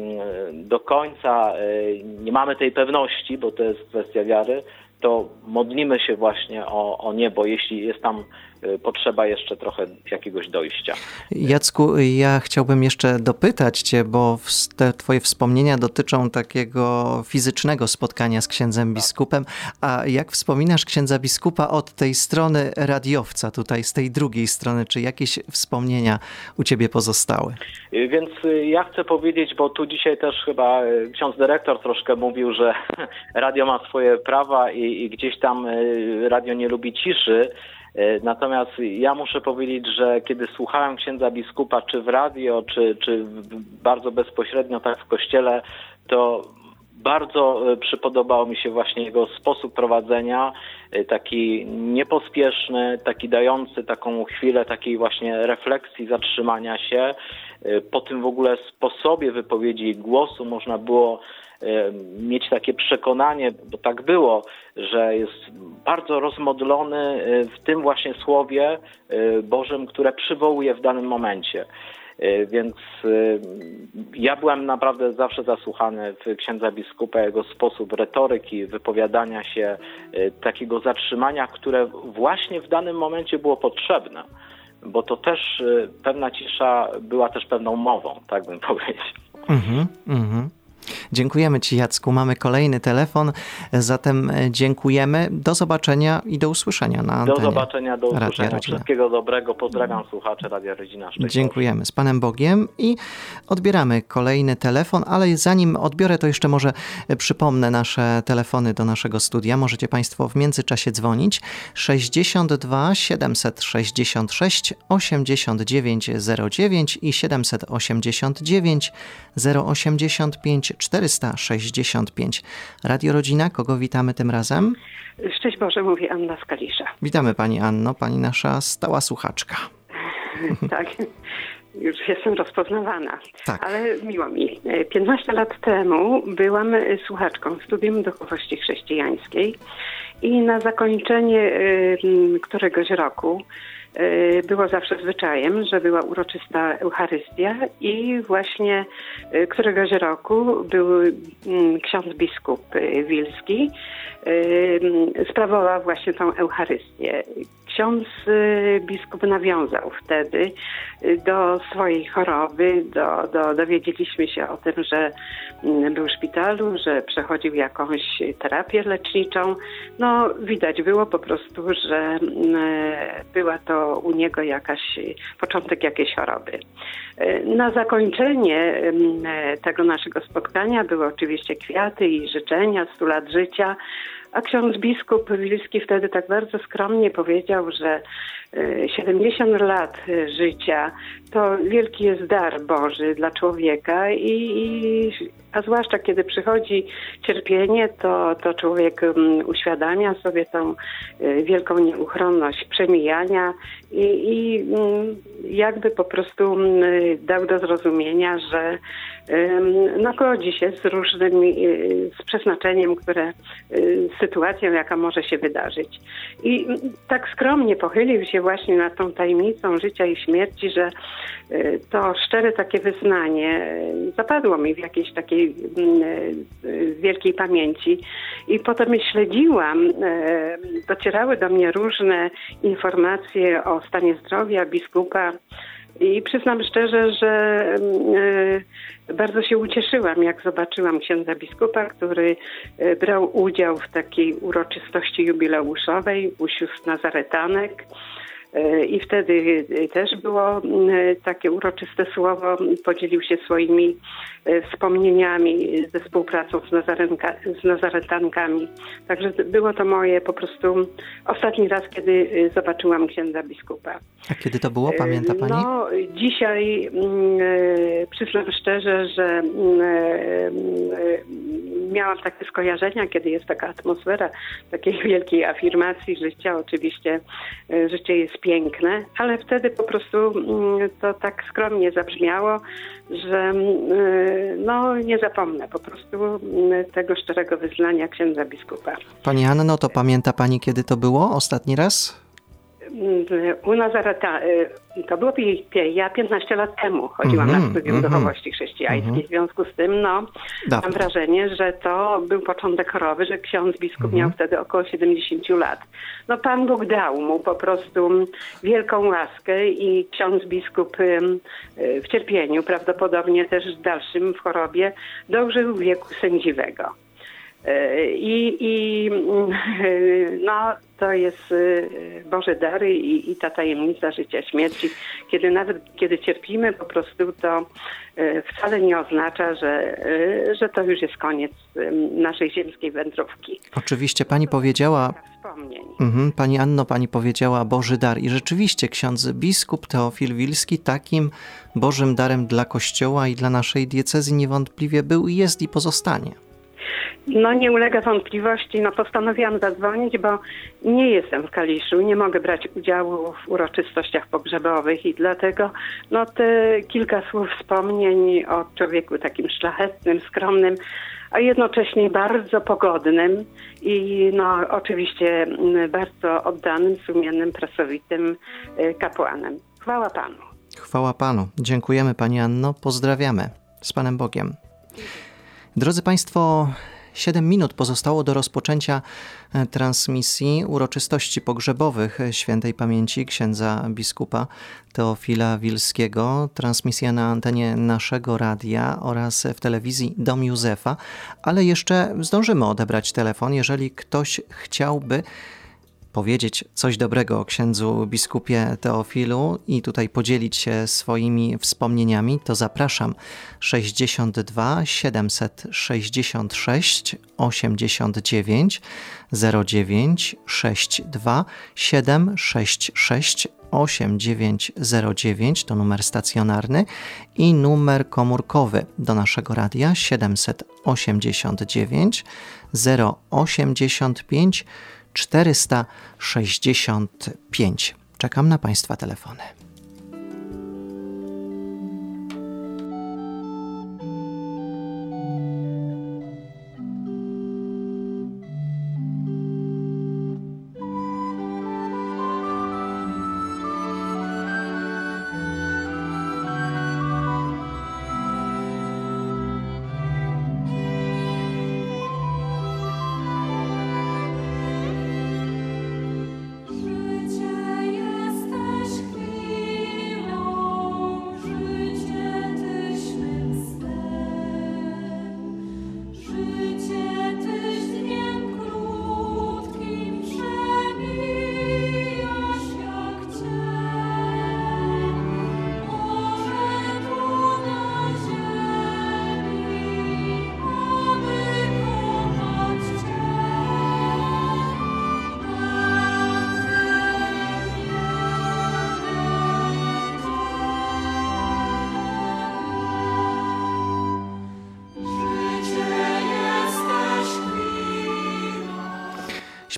do końca nie mamy tej pewności, bo to jest kwestia wiary, to modlimy się właśnie o, o niebo, jeśli jest tam potrzeba jeszcze trochę jakiegoś dojścia. Jacku, ja chciałbym jeszcze dopytać cię, bo te twoje wspomnienia dotyczą takiego fizycznego spotkania z księdzem biskupem, a jak wspominasz księdza biskupa od tej strony radiowca, tutaj z tej drugiej strony, czy jakieś wspomnienia u ciebie pozostały? Więc ja chcę powiedzieć, bo tu dzisiaj też chyba ksiądz dyrektor troszkę mówił, że radio ma swoje prawa i, i gdzieś tam radio nie lubi ciszy. Natomiast ja muszę powiedzieć, że kiedy słuchałem księdza biskupa, czy w radio, czy, czy bardzo bezpośrednio tak w kościele, to bardzo przypodobał mi się właśnie jego sposób prowadzenia, taki niepospieszny, taki dający taką chwilę takiej właśnie refleksji, zatrzymania się. Po tym w ogóle sposobie wypowiedzi głosu można było mieć takie przekonanie, bo tak było, że jest bardzo rozmodlony w tym właśnie słowie Bożym, które przywołuje w danym momencie. Więc ja byłem naprawdę zawsze zasłuchany w księdza biskupa, jego sposób retoryki, wypowiadania się, takiego zatrzymania, które właśnie w danym momencie było potrzebne, bo to też pewna cisza była też pewną mową, tak bym powiedział. Mhm, mhm. Dziękujemy ci, Jacku. Mamy kolejny telefon, zatem dziękujemy. Do zobaczenia i do usłyszenia na antenie. Do zobaczenia, do usłyszenia. Wszystkiego dobrego. Pozdrawiam słuchaczy Radia Rodzina. Szczęść Dziękujemy. Z Panem Bogiem i odbieramy kolejny telefon, ale zanim odbiorę, to jeszcze może przypomnę nasze telefony do naszego studia. Możecie Państwo w międzyczasie dzwonić. sześćdziesiąt dwa siedemset sześćdziesiąt sześć osiemdziesiąt dziewięć zero dziewięć i siedemset osiemdziesiąt dziewięć zero osiemdziesiąt pięć czterysta sześćdziesiąt pięć. Radio Rodzina, kogo witamy tym razem? Szczęść Boże, mówi Anna z Kalisza. Witamy Pani Anno, Pani nasza stała słuchaczka. Tak, już jestem rozpoznawana, tak. Ale miło mi. piętnaście lat temu byłam słuchaczką Studium Duchowości Chrześcijańskiej i na zakończenie któregoś roku było zawsze zwyczajem, że była uroczysta Eucharystia i właśnie któregoś roku był ksiądz biskup Wilski, sprawował właśnie tą Eucharystię. Ksiądz biskup nawiązał wtedy do swojej choroby, do, do, dowiedzieliśmy się o tym, że był w szpitalu, że przechodził jakąś terapię leczniczą. No widać było po prostu, że była to u niego jakaś, początek jakiejś choroby. Na zakończenie tego naszego spotkania były oczywiście kwiaty i życzenia, stu lat życia, a ksiądz biskup Wilski wtedy tak bardzo skromnie powiedział, że siedemdziesiąt lat życia to wielki jest dar Boży dla człowieka i, i A zwłaszcza kiedy przychodzi cierpienie, to, to człowiek um, uświadamia sobie tą y, wielką nieuchronność przemijania i, i um, jakby po prostu um, dał do zrozumienia, że um, no, godzi się z różnym, y, z przeznaczeniem, które, y, sytuacją, jaka może się wydarzyć. I um, tak skromnie pochylił się właśnie nad tą tajemnicą życia i śmierci, że y, to szczere takie wyznanie y, zapadło mi w jakiejś takiej wielkiej pamięci i potem śledziłam, docierały do mnie różne informacje o stanie zdrowia biskupa i przyznam szczerze, że bardzo się ucieszyłam, jak zobaczyłam księdza biskupa, który brał udział w takiej uroczystości jubileuszowej u sióstr Nazaretanek. I wtedy też było takie uroczyste słowo, podzielił się swoimi wspomnieniami ze współpracą z, Nazarenka, z Nazaretankami. Także było to moje po prostu ostatni raz, kiedy zobaczyłam księdza biskupa. A kiedy to było? Pamięta pani? No, dzisiaj przyznam szczerze, że miałam takie skojarzenia, kiedy jest taka atmosfera takiej wielkiej afirmacji życia. Oczywiście życie jest piękne, ale wtedy po prostu to tak skromnie zabrzmiało, że no nie zapomnę po prostu tego szczerego wyznania księdza biskupa. Pani Anno, to pamięta pani, kiedy to było ostatni raz? U Nazareta, to było ja piętnaście lat temu chodziłam mm-hmm, na studium mm-hmm, duchowości chrześcijańskiej. Mm-hmm. W związku z tym, no, Dawno. mam wrażenie, że to był początek choroby, że ksiądz biskup mm-hmm. miał wtedy około siedemdziesiąt lat. No, Pan Bóg dał mu po prostu wielką łaskę i ksiądz biskup w cierpieniu, prawdopodobnie też dalszym w chorobie, dożył wieku sędziwego. I, i no, to jest Boże dary i, i ta tajemnica życia, śmierci. Kiedy nawet kiedy cierpimy po prostu, to wcale nie oznacza, że, że to już jest koniec naszej ziemskiej wędrówki. Oczywiście pani powiedziała, mhm, pani Anno, pani powiedziała Boży dar i rzeczywiście ksiądz biskup Teofil Wilski takim Bożym darem dla Kościoła i dla naszej diecezji niewątpliwie był i jest i pozostanie. No nie ulega wątpliwości, no postanowiłam zadzwonić, bo nie jestem w Kaliszu, nie mogę brać udziału w uroczystościach pogrzebowych i dlatego no te kilka słów wspomnień o człowieku takim szlachetnym, skromnym, a jednocześnie bardzo pogodnym i no oczywiście bardzo oddanym, sumiennym, pracowitym kapłanem. Chwała Panu. Chwała Panu. Dziękujemy Pani Anno, pozdrawiamy. Z Panem Bogiem. Drodzy Państwo, siedem minut pozostało do rozpoczęcia transmisji uroczystości pogrzebowych świętej pamięci księdza biskupa Teofila Wilskiego. Transmisja na antenie naszego radia oraz w telewizji Dom Józefa, ale jeszcze zdążymy odebrać telefon, jeżeli ktoś chciałby powiedzieć coś dobrego o księdzu biskupie Teofilu i tutaj podzielić się swoimi wspomnieniami, to zapraszam sześćdziesiąt dwa siedemset sześćdziesiąt sześć osiemdziesiąt dziewięć zero dziewięć sześć dwa siedem sześć sześć osiem dziewięć zero dziewięć to numer stacjonarny i numer komórkowy do naszego radia siedemset osiemdziesiąt dziewięć zero osiemdziesiąt pięć czterysta sześćdziesiąt pięć. Czekam na Państwa telefony. Życie jesteś chwilą.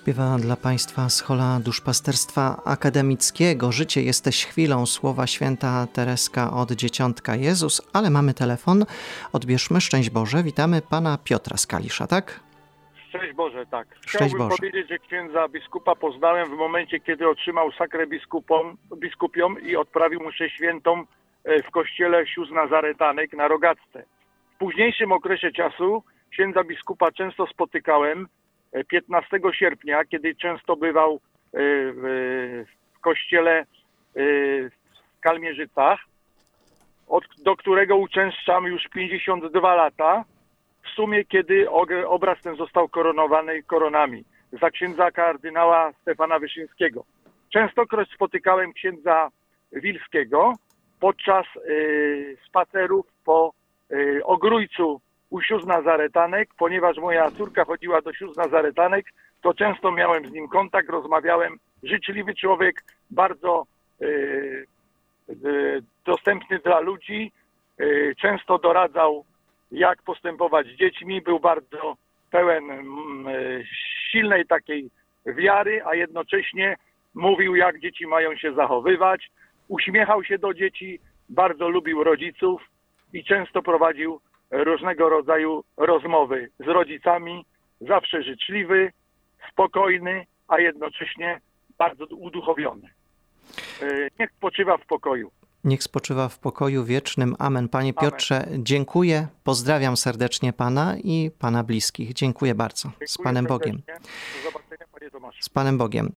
Śpiewa dla Państwa Schola Duszpasterstwa Akademickiego. Życie jesteś chwilą, słowa święta Tereska od Dzieciątka Jezus, ale mamy telefon. Odbierzmy. Szczęść Boże. Witamy Pana Piotra z Kalisza, tak? Szczęść Boże, tak. Szczęść Chciałbym Boże. powiedzieć, że księdza biskupa poznałem w momencie, kiedy otrzymał sakrę biskupom, biskupią i odprawił mszę świętą w kościele sióstr Nazaretanek na Rogacce. W późniejszym okresie czasu księdza biskupa często spotykałem piętnastego sierpnia, kiedy często bywał w kościele w Kalmierzycach, do którego uczęszczam już pięćdziesiąt dwa lata, w sumie kiedy obraz ten został koronowany koronami za księdza kardynała Stefana Wyszyńskiego. Częstokroć spotykałem księdza Wilskiego podczas y, spacerów po y, Ogrójcu u sióstr Nazaretanek, ponieważ moja córka chodziła do sióstr Nazaretanek, to często miałem z nim kontakt, rozmawiałem. Życzliwy człowiek, bardzo y, y, dostępny dla ludzi, y, często doradzał, jak postępować z dziećmi, był bardzo pełen y, silnej takiej wiary, a jednocześnie mówił, jak dzieci mają się zachowywać, uśmiechał się do dzieci, bardzo lubił rodziców i często prowadził różnego rodzaju rozmowy z rodzicami, zawsze życzliwy, spokojny, a jednocześnie bardzo uduchowiony. Niech spoczywa w pokoju. Niech spoczywa w pokoju wiecznym. Amen. Panie Piotrze, Amen. Dziękuję, pozdrawiam serdecznie Pana i Pana bliskich. Dziękuję bardzo. Dziękuję z Panem serdecznie. Bogiem. Do zobaczenia, Panie Tomaszu. Z Panem Bogiem.